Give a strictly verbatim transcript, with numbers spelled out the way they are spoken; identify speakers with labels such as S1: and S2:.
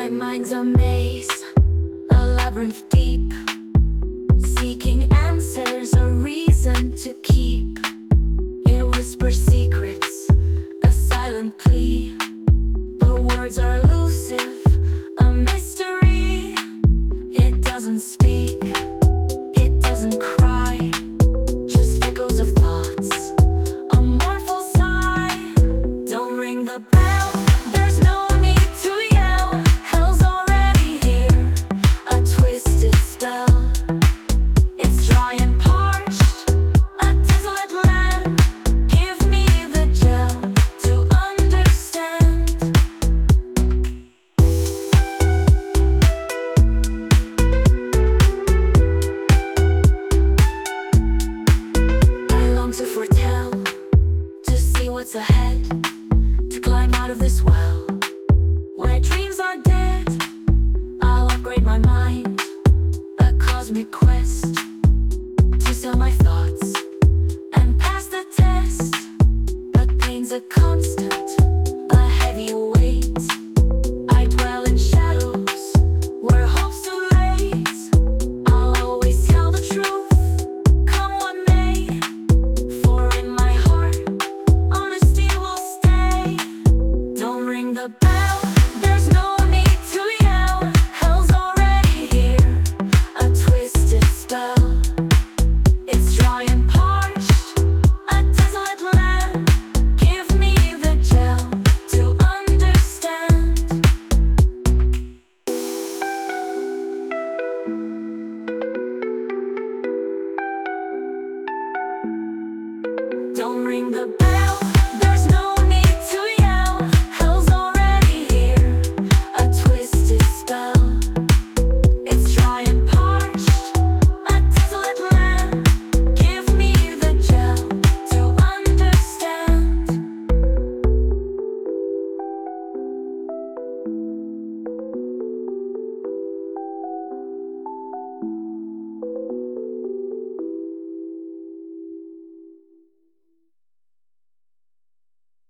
S1: My mind's a maze, a labyrinth deep, seeking answers, a reason to keep. It whispers secrets, a silent plea. The words are elusive, a mystery. It doesn't speak, it doesn't cry, just echoes of thoughts, a mournful sigh. Don't ring the bell, there's no need to yell. Hell's already here, a twisted spell. It's dry and parched, a desolate land. Give me the gel to understand. I long to foretell, to see what's ahead.